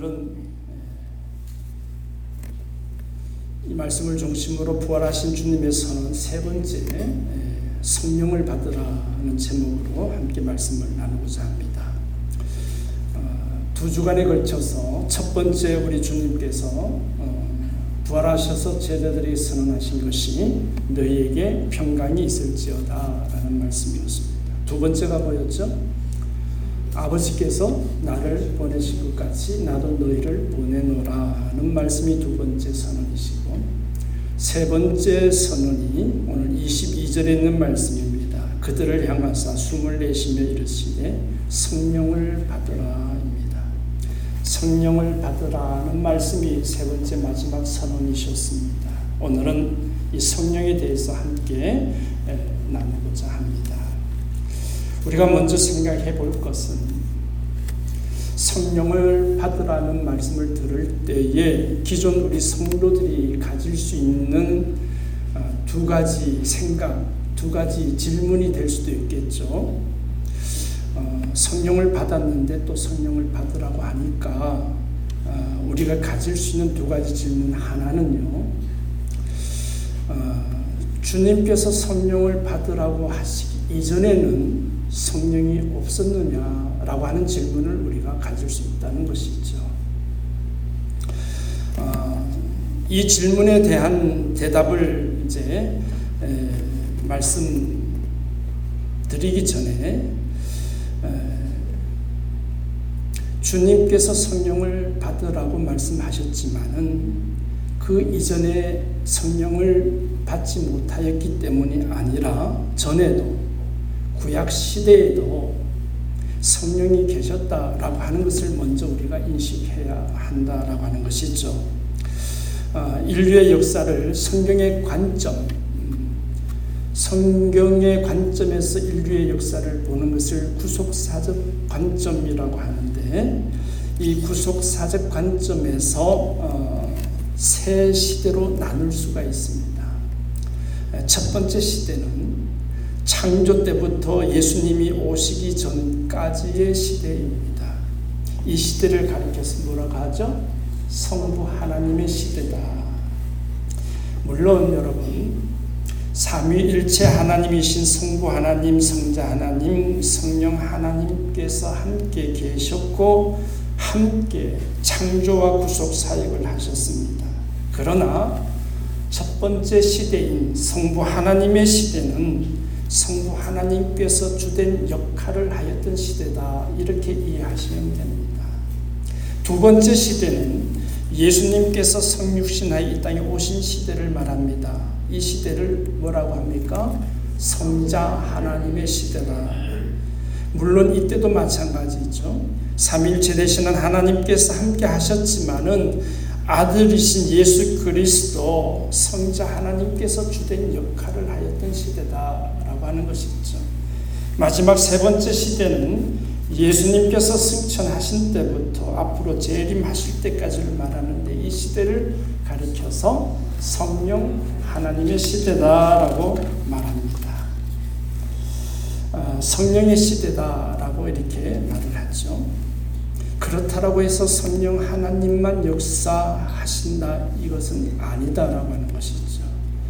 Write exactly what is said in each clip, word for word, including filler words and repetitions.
오늘은 이 말씀을 중심으로 부활하신 주님의 선언 세 번째 성령을 받으라는 제목으로 함께 말씀을 나누고자 합니다. 두 주간에 걸쳐서 첫 번째 우리 주님께서 부활하셔서 제자들에게 선언하신 것이 너희에게 평강이 있을지어다 라는 말씀이었습니다. 두 번째가 뭐였죠? 아버지께서 나를 보내신 것 같이 나도 너희를 보내노라는 말씀이 두 번째 선언이시고, 세 번째 선언이 오늘 이십이 절에 있는 말씀입니다. 그들을 향하사 숨을 내쉬며 이르시되 성령을 받으라입니다. 성령을 받으라는 말씀이 세 번째 마지막 선언이셨습니다. 오늘은 이 성령에 대해서 함께 나누고자 합니다. 우리가 먼저 생각해 볼 것은 성령을 받으라는 말씀을 들을 때에 기존 우리 성도들이 가질 수 있는 두 가지 생각, 두 가지 질문이 될 수도 있겠죠. 어, 성령을 받았는데 또 성령을 받으라고 하니까 어, 우리가 가질 수 있는 두 가지 질문, 하나는요, 어, 주님께서 성령을 받으라고 하시기 이전에는 성령이 없었느냐라고 하는 질문을 우리가 가질 수 있다는 것이죠. 어, 이 질문에 대한 대답을 이제 에, 말씀드리기 전에 에, 주님께서 성령을 받으라고 말씀하셨지만은 그 이전에 성령을 받지 못하였기 때문이 아니라 전에도 구약 시대에도 성령이 계셨다라고 하는 것을 먼저 우리가 인식해야 한다라고 하는 것이죠. 어, 인류의 역사를 성경의 관점, 성경의 관점에서 인류의 역사를 보는 것을 구속사적 관점이라고 하는데, 이 구속사적 관점에서 어, 세 시대로 나눌 수가 있습니다. 첫 번째 시대는 창조 때부터 예수님이 오시기 전까지의 시대입니다. 이 시대를 가리켜서 뭐라고 하죠? 성부 하나님의 시대다. 물론 여러분, 삼위일체 하나님이신 성부 하나님, 성자 하나님, 성령 하나님께서 함께 계셨고 함께 창조와 구속 사역을 하셨습니다. 그러나 첫 번째 시대인 성부 하나님의 시대는 성부 하나님께서 주된 역할을 하였던 시대다, 이렇게 이해하시면 됩니다. 두 번째 시대는 예수님께서 성육신하여 이 땅에 오신 시대를 말합니다. 이 시대를 뭐라고 합니까? 성자 하나님의 시대다. 물론 이때도 마찬가지죠. 삼위일체 되시는 하나님께서 함께 하셨지만은 아들이신 예수 그리스도 성자 하나님께서 주된 역할을 하였던 시대다라고 하는 것이죠. 마지막 세 번째 시대는 예수님께서 승천하신 때부터 앞으로 재림하실 때까지를 말하는데, 이 시대를 가리켜서 성령 하나님의 시대다라고 말합니다. 어, 성령의 시대다라고 이렇게 말을 하죠. 그렇다라고 해서 성령 하나님만 역사하신다, 이것은 아니다라고 하는 것이죠.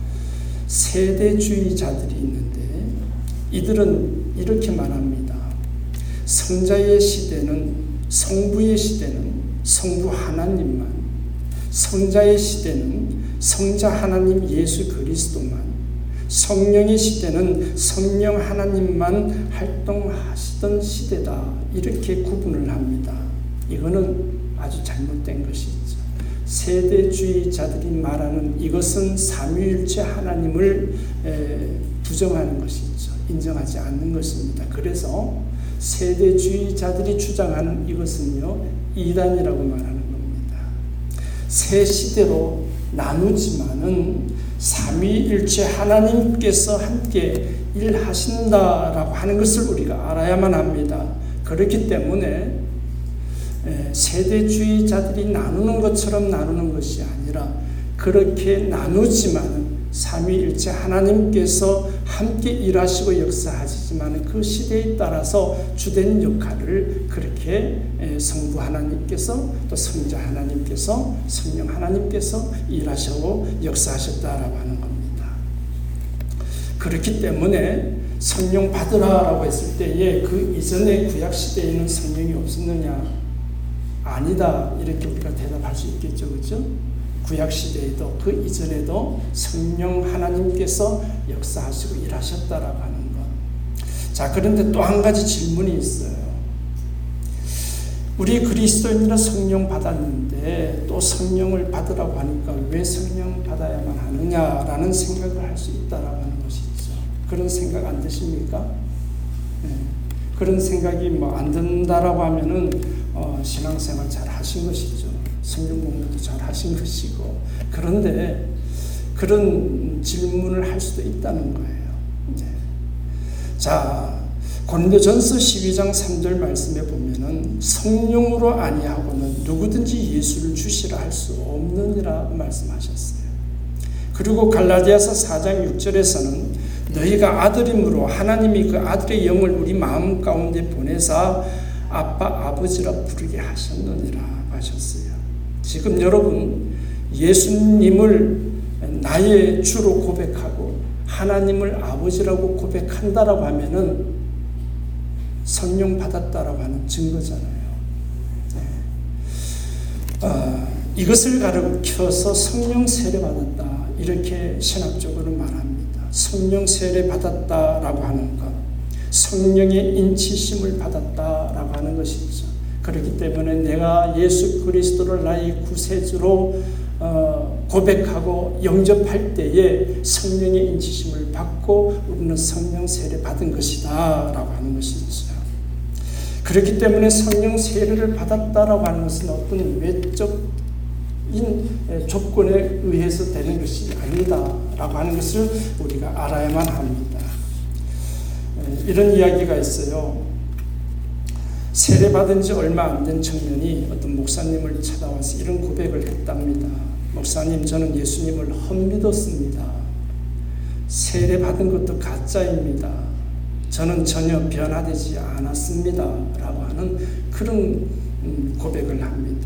세대주의자들이 있는데 이들은 이렇게 말합니다. 성자의 시대는, 성부의 시대는 성부 하나님만, 성자의 시대는 성자 하나님 예수 그리스도만, 성령의 시대는 성령 하나님만 활동하시던 시대다, 이렇게 구분을 합니다. 이거는 아주 잘못된 것이죠. 세대주의자들이 말하는 이것은 삼위일체 하나님을 부정하는 것이죠. 인정하지 않는 것입니다. 그래서 세대주의자들이 주장하는 이것은요, 이단이라고 말하는 겁니다. 세 시대로 나누지만은 삼위일체 하나님께서 함께 일하신다라고 하는 것을 우리가 알아야만 합니다. 그렇기 때문에 세대주의자들이 나누는 것처럼 나누는 것이 아니라 그렇게 나누지만은 삼위일체 하나님께서 함께 일하시고 역사하시지만 그 시대에 따라서 주된 역할을 그렇게 성부 하나님께서 또 성자 하나님께서 성령 하나님께서 일하시고 역사하셨다라고 하는 겁니다. 그렇기 때문에 성령 받으라라고 했을 때에 그 이전의 구약 시대에는 성령이 없었느냐? 아니다. 이렇게 우리가 대답할 수 있겠죠. 그렇죠? 구약 시대에도 그 이전에도 성령 하나님께서 역사하시고 일하셨다라고 하는 것. 자, 그런데 또 한 가지 질문이 있어요. 우리 그리스도인들은 성령 받았는데 또 성령을 받으라고 하니까 왜 성령 받아야만 하느냐라는 생각을 할 수 있다라고 하는 것이죠. 그런 생각 안 드십니까? 네. 그런 생각이 뭐 안 든다라고 하면은 어, 신앙생활 잘 하신 것이죠. 성경 공부도 잘 하신 것이고. 그런데 그런 질문을 할 수도 있다는 거예요. 네. 자, 고린도전서 십이 장 삼 절 말씀에 보면은 성령으로 아니하고는 누구든지 예수를 주시라 할 수 없느니라 말씀하셨어요. 그리고 갈라디아서 사 장 육 절에서는 너희가 아들임으로 하나님이 그 아들의 영을 우리 마음 가운데 보내사 아빠 아버지라 부르게 하셨느니라 하셨어요. 지금 여러분 예수님을 나의 주로 고백하고 하나님을 아버지라고 고백한다라고 하면은 성령 받았다라고 하는 증거잖아요. 네. 어, 이것을 가르쳐서 성령 세례 받았다 이렇게 신학적으로 말합니다. 성령 세례 받았다라고 하는 것, 성령의 인치심을 받았다라고 하는 것이죠. 그렇기 때문에 내가 예수 그리스도를 나의 구세주로 어, 고백하고 영접할 때에 성령의 인치심을 받고 우리는 성령 세례 받은 것이다 라고 하는 것이죠. 그렇기 때문에 성령 세례를 받았다라고 하는 것은 어떤 외적인 조건에 의해서 되는 것이 아니다 라고 하는 것을 우리가 알아야만 합니다. 이런 이야기가 있어요. 세례받은 지 얼마 안 된 청년이 어떤 목사님을 찾아와서 이런 고백을 했답니다. 목사님, 저는 예수님을 헛믿었습니다. 세례받은 것도 가짜입니다. 저는 전혀 변화되지 않았습니다. 라고 하는 그런 고백을 합니다.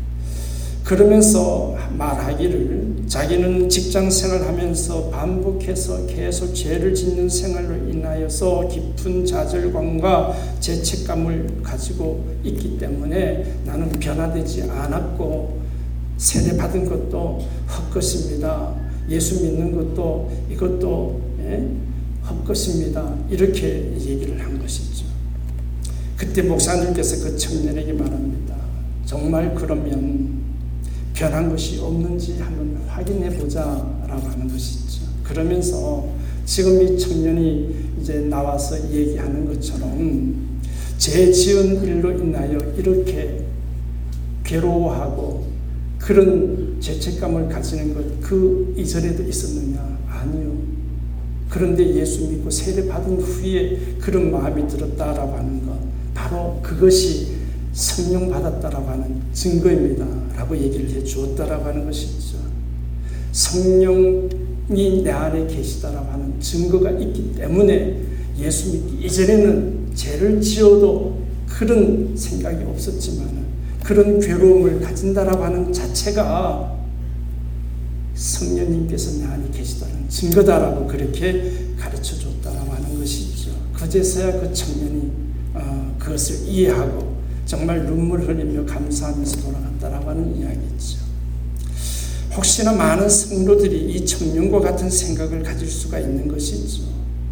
그러면서 말하기를 자기는 직장생활 하면서 반복해서 계속 죄를 짓는 생활로 인하여서 깊은 좌절감과 죄책감을 가지고 있기 때문에 나는 변화되지 않았고 세례받은 것도 헛것입니다. 예수 믿는 것도 이것도 예? 헛것입니다. 이렇게 얘기를 한 것이죠. 그때 목사님께서 그 청년에게 말합니다. 정말 그러면 변한 것이 없는지 한번 확인해 보자 라고 하는 것이죠. 그러면서 지금 이 청년이 이제 나와서 얘기하는 것처럼 죄 지은 일로 인하여 이렇게 괴로워하고 그런 죄책감을 가지는 것 그 이전에도 있었느냐? 아니요. 그런데 예수 믿고 세례 받은 후에 그런 마음이 들었다라고 하는 것, 바로 그것이 성령 받았다라고 하는 증거입니다 라고 얘기를 해 주었다라고 하는 것이죠. 성령이 내 안에 계시다라고 하는 증거가 있기 때문에 예수 믿기 이전에는 죄를 지어도 그런 생각이 없었지만 그런 괴로움을 가진다라고 하는 자체가 성령님께서 내 안에 계시다는 증거다라고 그렇게 가르쳐 줬다라고 하는 것이죠. 그제서야 그 청년이 어, 그것을 이해하고 정말 눈물 흘리며 감사하면서 돌아갔다라고 하는 이야기죠. 혹시나 많은 성도들이 이 청년과 같은 생각을 가질 수가 있는 것이죠.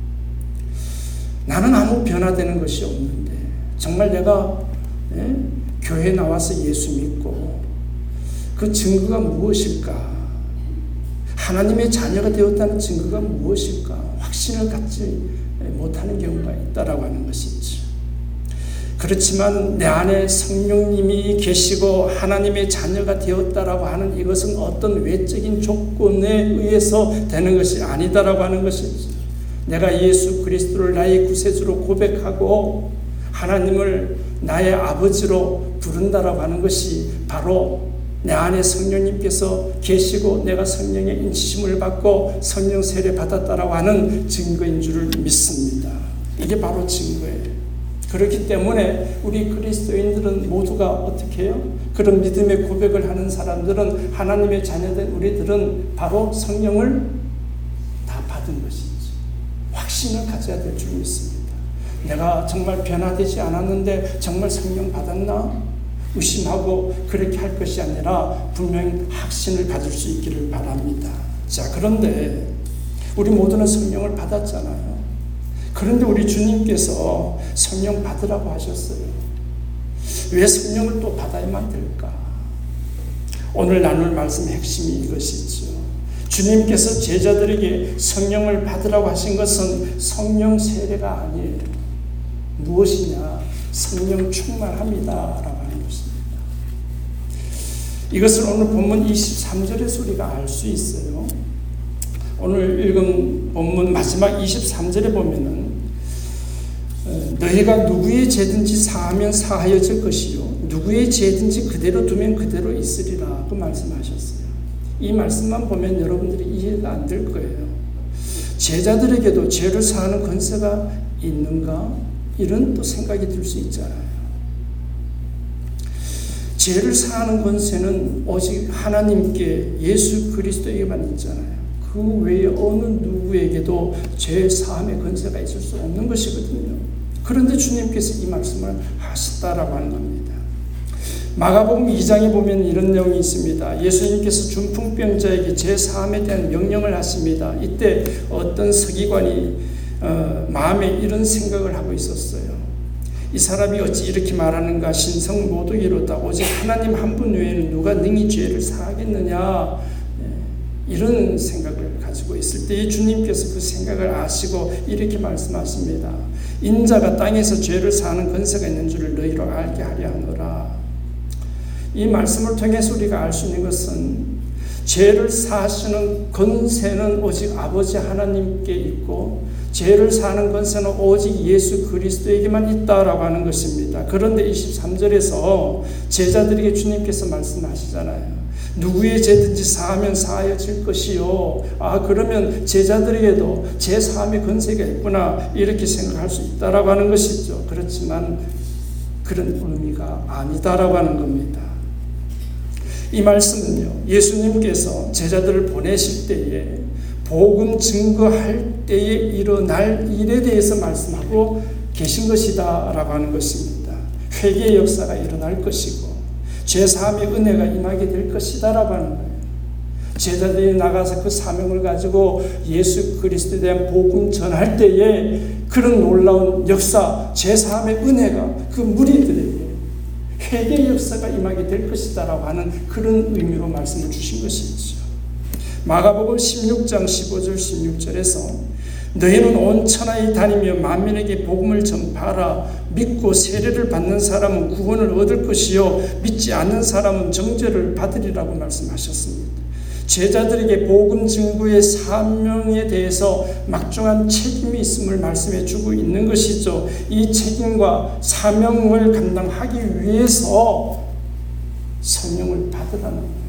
나는 아무 변화되는 것이 없는데 정말 내가 예? 교회에 나와서 예수 믿고 그 증거가 무엇일까? 하나님의 자녀가 되었다는 증거가 무엇일까? 확신을 갖지 못하는 경우가 있다라고 하는 것이죠. 그렇지만 내 안에 성령님이 계시고 하나님의 자녀가 되었다라고 하는 이것은 어떤 외적인 조건에 의해서 되는 것이 아니다라고 하는 것이죠. 내가 예수 그리스도를 나의 구세주로 고백하고 하나님을 나의 아버지로 부른다라고 하는 것이 바로 내 안에 성령님께서 계시고 내가 성령의 인치심을 받고 성령 세례 받았다라고 하는 증거인 줄을 믿습니다. 이게 바로 증거예요. 그렇기 때문에 우리 그리스도인들은 모두가 어떻게 해요? 그런 믿음의 고백을 하는 사람들은, 하나님의 자녀된 우리들은 바로 성령을 다 받은 것이죠. 확신을 가져야 될 줄 믿습니다. 내가 정말 변화되지 않았는데 정말 성령 받았나? 의심하고 그렇게 할 것이 아니라 분명히 확신을 가질 수 있기를 바랍니다. 자, 그런데 우리 모두는 성령을 받았잖아요. 그런데 우리 주님께서 성령 받으라고 하셨어요. 왜 성령을 또 받아야만 될까? 오늘 나눌 말씀의 핵심이 이것이죠. 주님께서 제자들에게 성령을 받으라고 하신 것은 성령 세례가 아니에요. 무엇이냐? 성령 충만합니다 라고 하는 것입니다. 이것을 오늘 본문 이십삼 절에서 우리가 알 수 있어요. 오늘 읽은 본문 마지막 이십삼 절에 보면은 너희가 누구의 죄든지 사하면 사하여질 것이요 누구의 죄든지 그대로 두면 그대로 있으리라 그 말씀하셨어요. 이 말씀만 보면 여러분들이 이해가 안 될 거예요. 제자들에게도 죄를 사하는 권세가 있는가? 이런 또 생각이 들 수 있잖아요. 죄를 사하는 권세는 오직 하나님께 예수 그리스도에게만 있잖아요. 그 외에 어느 누구에게도 죄 사함의 권세가 있을 수 없는 것이거든요. 그런데 주님께서 이 말씀을 하셨다라고 하는 겁니다. 마가복음 이 장에 보면 이런 내용이 있습니다. 예수님께서 중풍병자에게 죄 사함에 대한 명령을 하십니다. 이때 어떤 서기관이 어, 마음에 이런 생각을 하고 있었어요. 이 사람이 어찌 이렇게 말하는가? 신성 모독이로다. 오직 하나님 한 분 외에는 누가 능히 죄를 사하겠느냐? 이런 생각을 가지고 있을 때 주님께서 그 생각을 아시고 이렇게 말씀하십니다. 인자가 땅에서 죄를 사하는 권세가 있는 줄을 너희로 알게 하려 하노라. 이 말씀을 통해서 우리가 알 수 있는 것은 죄를 사하시는 권세는 오직 아버지 하나님께 있고 죄를 사하는 권세는 오직 예수 그리스도에게만 있다라고 하는 것입니다. 그런데 이십삼 절에서 제자들에게 주님께서 말씀하시잖아요. 누구의 죄든지 사하면 사하여질 것이요. 아, 그러면 제자들에게도 죄 사함의 권세가 있구나 이렇게 생각할 수 있다라고 하는 것이죠. 그렇지만 그런 의미가 아니다라고 하는 겁니다. 이 말씀은요, 예수님께서 제자들을 보내실 때에 복음 증거할 때에 일어날 일에 대해서 말씀하고 계신 것이다 라고 하는 것입니다. 회개의 역사가 일어날 것이고 죄사함의 은혜가 임하게 될 것이다 라고 하는 거예요. 제자들이 나가서 그 사명을 가지고 예수 그리스도에 대한 복음 전할 때에 그런 놀라운 역사, 죄사함의 은혜가 그 무리들에게 회개의 역사가 임하게 될 것이다 라고 하는 그런 의미로 말씀을 주신 것이죠. 마가복음 십육 장 십오 절 십육 절에서 너희는 온 천하에 다니며 만민에게 복음을 전파하라. 믿고 세례를 받는 사람은 구원을 얻을 것이요 믿지 않는 사람은 정죄를 받으리라고 말씀하셨습니다. 제자들에게 복음 증거의 사명에 대해서 막중한 책임이 있음을 말씀해 주고 있는 것이죠. 이 책임과 사명을 감당하기 위해서 성령을 받으라는 거예요.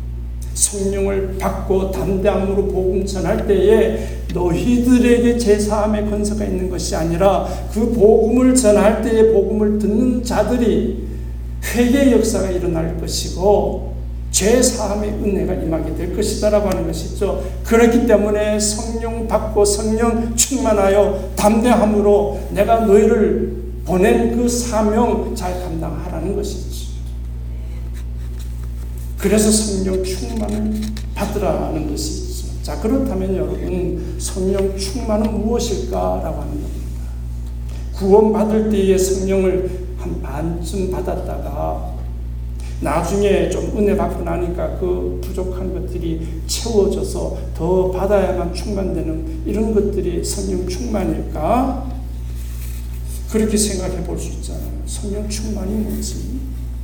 성령을 받고 담대함으로 복음 전할 때에 너희들에게 제사함의 권세가 있는 것이 아니라 그 복음을 전할 때에 복음을 듣는 자들이 회개의 역사가 일어날 것이고 죄사함의 은혜가 임하게 될 것이다 라고 하는 것이죠. 그렇기 때문에 성령 받고 성령 충만하여 담대함으로 내가 너희를 보낸 그 사명 잘 감당하라는 것이죠. 그래서 성령 충만을 받으라는 것이죠. 자, 그렇다면 여러분, 성령 충만은 무엇일까라고 하는 겁니다. 구원받을 때에 성령을 한 반쯤 받았다가 나중에 좀 은혜 받고 나니까 그 부족한 것들이 채워져서 더 받아야만 충만되는 이런 것들이 성령 충만일까? 그렇게 생각해 볼 수 있잖아요. 성령 충만이 뭐지?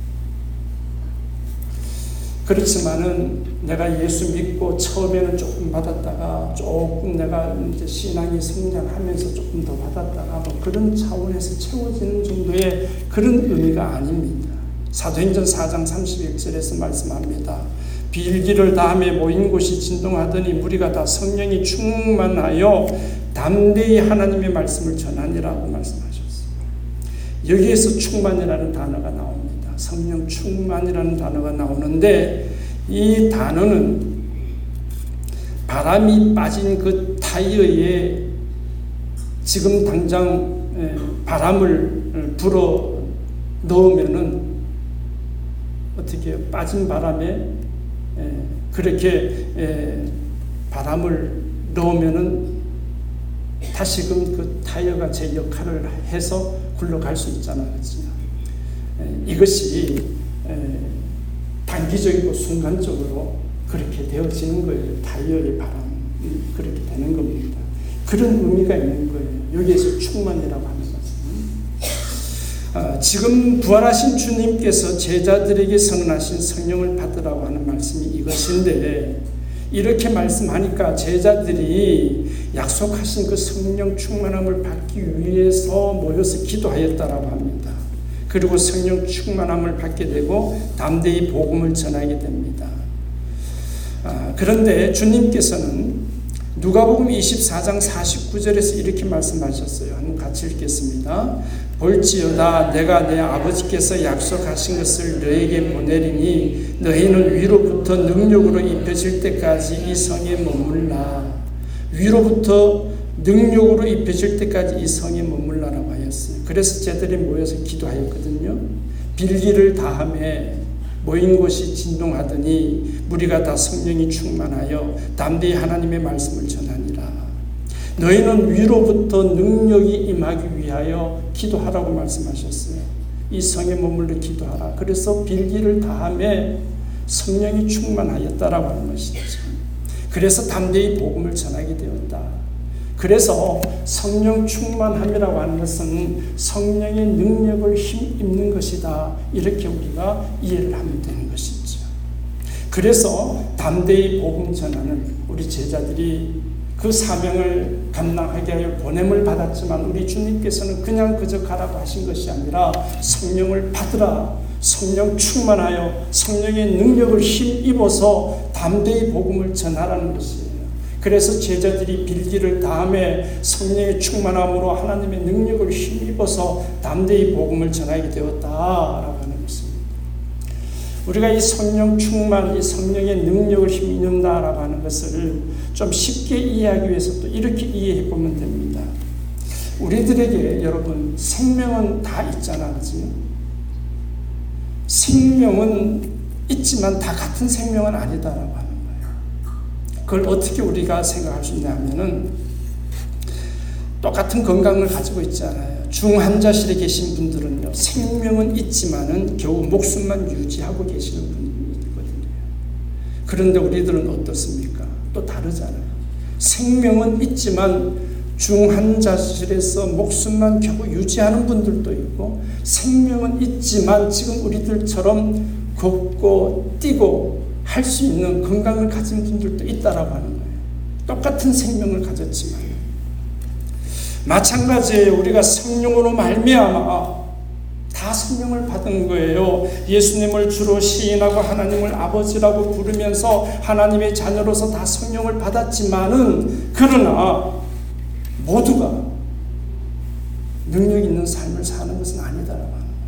그렇지만은 내가 예수 믿고 처음에는 조금 받았다가 조금 내가 이제 신앙이 성장하면서 조금 더 받았다가 뭐 그런 차원에서 채워지는 정도의 그런 의미가 아닙니다. 사도행전 사 장 삼십일 절에서 말씀합니다. 빌기를 다음에 모인 곳이 진동하더니 무리가 다 성령이 충만하여 담대히 하나님의 말씀을 전하니라고 말씀하셨어요. 여기에서 충만이라는 단어가 나옵니다. 성령 충만이라는 단어가 나오는데 이 단어는 바람이 빠진 그 타이어에 지금 당장 바람을 불어 넣으면은 어떻게 빠진 바람에 그렇게 바람을 넣으면은 다시금 그 타이어가 제 역할을 해서 굴러갈 수 있잖아요. 이것이 단기적이고 순간적으로 그렇게 되어지는 거예요. 타이어의 바람이 그렇게 되는 겁니다. 그런 의미가 있는 거예요. 여기에서 충만이라고 하는 것은. 아, 지금 부활하신 주님께서 제자들에게 선언하신 성령을 받으라고 하는 말씀이 이것인데, 이렇게 말씀하니까 제자들이 약속하신 그 성령 충만함을 받기 위해서 모여서 기도하였다라고 합니다. 그리고 성령 충만함을 받게 되고 담대히 복음을 전하게 됩니다. 아, 그런데 주님께서는 누가복음 이십사 장 사십구 절에서 이렇게 말씀하셨어요. 한번 같이 읽겠습니다. 볼지어다 내가 내 아버지께서 약속하신 것을 너에게 보내리니 너희는 위로부터 능력으로 입혀질 때까지 이 성에 머물라. 위로부터 능력으로 입혀질 때까지 이 성에 머물라라고 하였어요. 그래서 제들이 모여서 기도하였거든요. 빌기를 다함에 모인 곳이 진동하더니 무리가 다 성령이 충만하여 담대히 하나님의 말씀을 전하니라. 너희는 위로부터 능력이 임하기 위하여 기도하라고 말씀하셨어요. 이 성에 머물러 기도하라. 그래서 빌기를 다함에 성령이 충만하였다라고 하는 것이죠. 그래서 담대히 복음을 전하게 되었다. 그래서 성령 충만함이라고 하는 것은 성령의 능력을 힘입는 것이다. 이렇게 우리가 이해를 하면 되는 것이죠. 그래서 담대히 복음 전하는 우리 제자들이 그 사명을 감당하게 하여 보냄을 받았지만 우리 주님께서는 그냥 그저 가라고 하신 것이 아니라 성령을 받으라. 성령 충만하여 성령의 능력을 힘입어서 담대히 복음을 전하라는 것이에요. 그래서 제자들이 빌기를 다함에 성령의 충만함으로 하나님의 능력을 힘입어서 담대히 복음을 전하게 되었다라고 하는 것입니다. 우리가 이 성령 충만, 이 성령의 능력을 힘입는다라고 하는 것을 좀 쉽게 이해하기 위해서 또 이렇게 이해해 보면 됩니다. 우리들에게 여러분 생명은 다 있잖아요. 생명은 있지만 다 같은 생명은 아니다라고 하는 거예요. 그걸 어떻게 우리가 생각할 수 있냐면은 똑같은 건강을 가지고 있잖아요. 중환자실에 계신 분들은요, 생명은 있지만은 겨우 목숨만 유지하고 계시는 분들이 있거든요. 그런데 우리들은 어떻습니까? 또 다르잖아요. 생명은 있지만 중환자실에서 목숨만 겨우 유지하는 분들도 있고, 생명은 있지만 지금 우리들처럼 걷고 뛰고 할 수 있는 건강을 가진 분들도 있다라고 하는 거예요. 똑같은 생명을 가졌지만 마찬가지예요. 우리가 성령으로 말미암아 다 성령을 받은 거예요. 예수님을 주로 시인하고 하나님을 아버지라고 부르면서 하나님의 자녀로서 다 성령을 받았지만은 그러나 모두가 능력 있는 삶을 사는 것은 아니다라고 하는 거예요.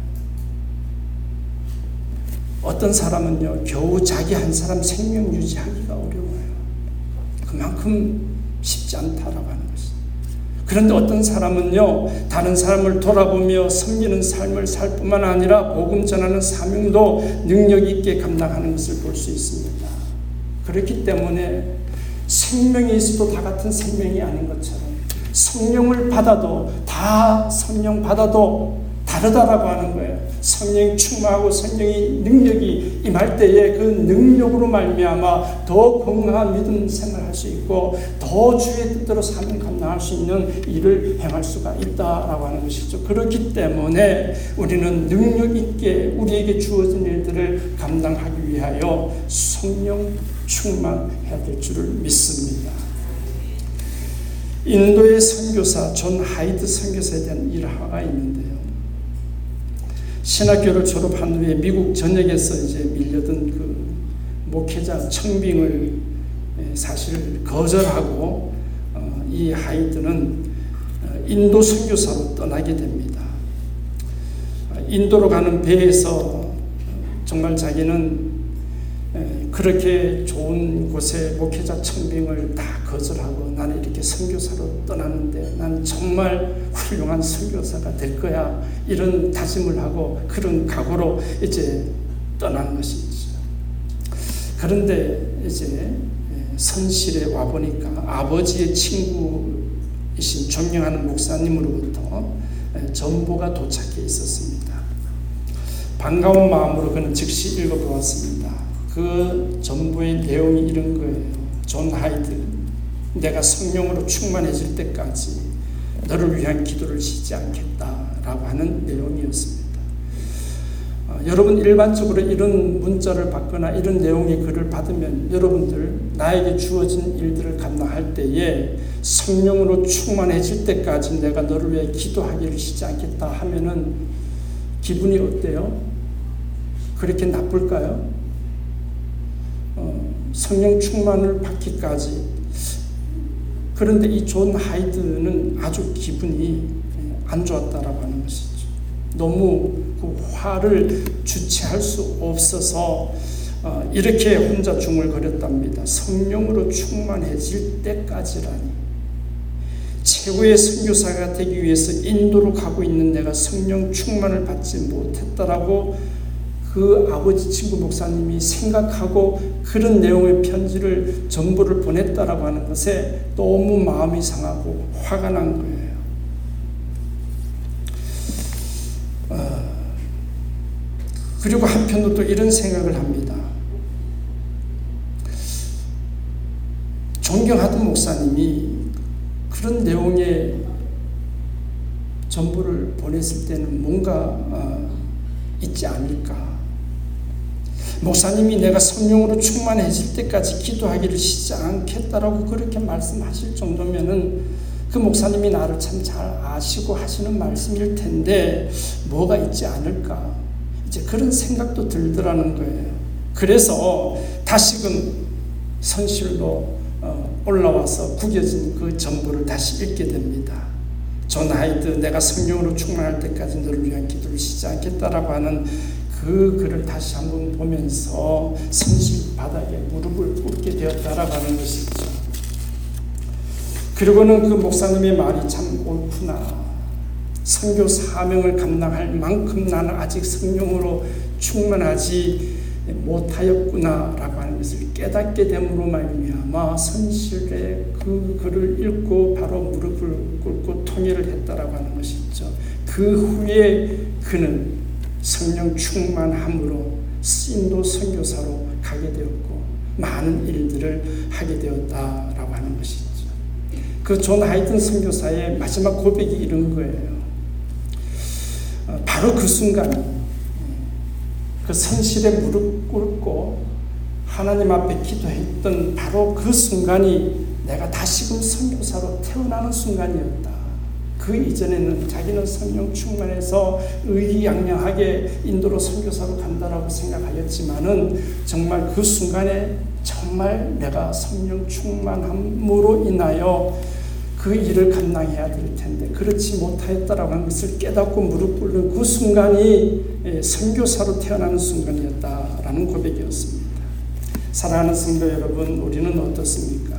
어떤 사람은요, 겨우 자기 한 사람 생명 유지하기가 어려워요. 그만큼 쉽지 않다라고 하는 것입니다. 그런데 어떤 사람은요, 다른 사람을 돌아보며 섬기는 삶을 살 뿐만 아니라 복음 전하는 사명도 능력 있게 감당하는 것을 볼 수 있습니다. 그렇기 때문에 생명이 있어도 다 같은 생명이 아닌 것처럼 성령을 받아도 다 성령 받아도 다르다라고 하는 거예요. 성령이 충만하고 성령의 능력이 임할 때에 그 능력으로 말미암아 더 건강한 믿음 생활할 수 있고 더 주의 뜻대로 사명 감당할 수 있는 일을 행할 수가 있다라고 하는 것이죠. 그렇기 때문에 우리는 능력 있게 우리에게 주어진 일들을 감당하기 위하여 성령 충만해야 될 줄을 믿습니다. 인도의 선교사 존 하이드 선교사에 대한 일화가 있는데요. 신학교를 졸업한 후에 미국 전역에서 이제 밀려든 그 목회자 청빙을 사실 거절하고 이 하이드는 인도 선교사로 떠나게 됩니다. 인도로 가는 배에서 정말 자기는 그렇게 좋은 곳에 목회자 청빙을 다 거절하고 나는 이렇게 선교사로 떠나는데 나는 정말 훌륭한 선교사가 될 거야, 이런 다짐을 하고 그런 각오로 이제 떠난 것이죠. 그런데 이제 선실에 와 보니까 아버지의 친구이신 존경하는 목사님으로부터 전보가 도착해 있었습니다. 반가운 마음으로 그는 즉시 읽어보았습니다. 그 전보의 내용이 이런 거예요. 존 하이드, 내가 성령으로 충만해질 때까지 너를 위한 기도를 쉬지 않겠다라고 하는 내용이었습니다. 어, 여러분 일반적으로 이런 문자를 받거나 이런 내용의 글을 받으면 여러분들 나에게 주어진 일들을 감당할 때에 성령으로 충만해질 때까지 내가 너를 위해 기도하기를 쉬지 않겠다 하면은 기분이 어때요? 그렇게 나쁠까요? 어, 성령 충만을 받기까지. 그런데 이 존 하이드는 아주 기분이 안 좋았다라고 하는 것이죠. 너무 그 화를 주체할 수 없어서 어, 이렇게 혼자 중얼거렸답니다. 성령으로 충만해질 때까지라니. 최고의 선교사가 되기 위해서 인도로 가고 있는 내가 성령 충만을 받지 못했다라고 그 아버지 친구 목사님이 생각하고 그런 내용의 편지를 전부를 보냈다라고 하는 것에 너무 마음이 상하고 화가 난 거예요. 어, 그리고 한편으로 또 이런 생각을 합니다. 존경하던 목사님이 그런 내용의 전부를 보냈을 때는 뭔가 어, 있지 않을까. 목사님이 내가 성령으로 충만해질 때까지 기도하기를 쉬지 않겠다라고 그렇게 말씀하실 정도면은 그 목사님이 나를 참 잘 아시고 하시는 말씀일 텐데 뭐가 있지 않을까, 이제 그런 생각도 들더라는 거예요. 그래서 다시금 선실로 올라와서 구겨진 그 전부를 다시 읽게 됩니다. 존 하이드, 내가 성령으로 충만할 때까지 너를 위한 기도를 쉬지 않겠다라고 하는 그 글을 다시 한번 보면서 선실 바닥에 무릎을 꿇게 되었다라고 하는 것이죠. 그리고는 그 목사님의 말이 참 옳구나. 선교 사명을 감당할 만큼 나는 아직 성령으로 충만하지 못하였구나라고 하는 것을 깨닫게 됨으로 말미암아 선실의 그 글을 읽고 바로 무릎을 꿇고 통일을 했다라고 하는 것이죠. 그 후에 그는 성령 충만함으로 인도 선교사로 가게 되었고 많은 일들을 하게 되었다라고 하는 것이죠. 그 존 하이든 선교사의 마지막 고백이 이런 거예요. 바로 그 순간 그 선실에 무릎 꿇고 하나님 앞에 기도했던 바로 그 순간이 내가 다시금 선교사로 태어나는 순간이었다. 그 이전에는 자기는 성령 충만해서 의기양양하게 인도로 선교사로 간다라고 생각하였지만은 정말 그 순간에 정말 내가 성령 충만함으로 인하여 그 일을 감당해야 될 텐데 그렇지 못하였다라고 하는 것을 깨닫고 무릎 꿇는 그 순간이 선교사로 태어나는 순간이었다라는 고백이었습니다. 사랑하는 성도 여러분, 우리는 어떻습니까?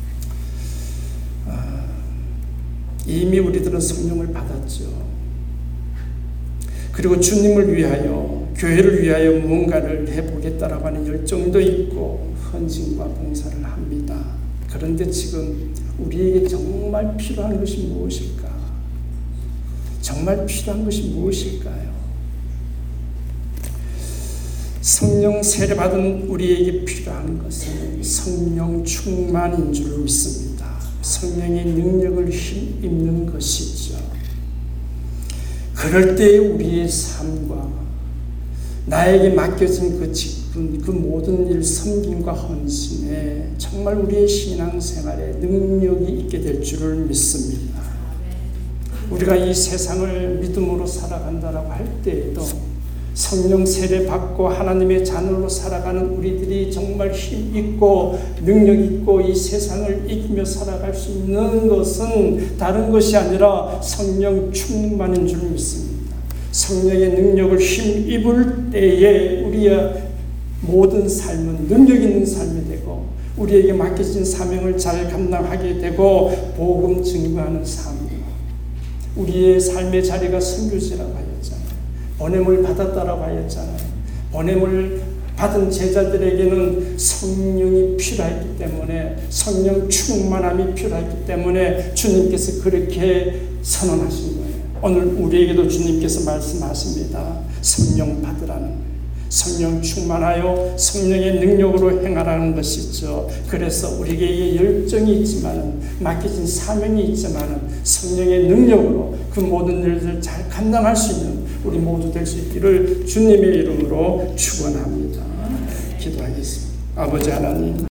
아, 이미 우리들은 성령을 받았죠. 그리고 주님을 위하여, 교회를 위하여 무언가를 해보겠다라고 하는 열정도 있고 헌신과 봉사를 합니다. 그런데 지금 우리에게 정말 필요한 것이 무엇일까? 정말 필요한 것이 무엇일까요? 성령 세례받은 우리에게 필요한 것은 성령 충만인 줄 믿습니다. 성령의 능력을 힘입는 것이죠. 그럴 때 우리의 삶과 나에게 맡겨진 그 직분, 그 모든 일, 섬김과 헌신에 정말 우리의 신앙생활에 능력이 있게 될 줄을 믿습니다. 우리가 이 세상을 믿음으로 살아간다라고 할 때에도 성령 세례 받고 하나님의 자녀로 살아가는 우리들이 정말 힘 있고 능력 있고 이 세상을 이기며 살아갈 수 있는 것은 다른 것이 아니라 성령 충만인 줄 믿습니다. 성령의 능력을 힘입을 때에 우리의 모든 삶은 능력 있는 삶이 되고 우리에게 맡겨진 사명을 잘 감당하게 되고 복음 증거하는 삶이요. 우리의 삶의 자리가 선교지라고 하였잖아요. 보냄을 받았다라고 하였잖아요. 보냄을 받은 제자들에게는 성령이 필요했기 때문에 성령 충만함이 필요했기 때문에 주님께서 그렇게 선언하신 거예요. 오늘 우리에게도 주님께서 말씀하십니다. 성령 받으라는 거예요. 성령 충만하여 성령의 능력으로 행하라는 것이죠. 그래서 우리에게 열정이 있지만 맡겨진 사명이 있지만 성령의 능력으로 그 모든 일들을 잘 감당할 수 있는 우리 모두 될 수 있기를 주님의 이름으로 축원합니다. 기도하겠습니다. 아버지 하나님,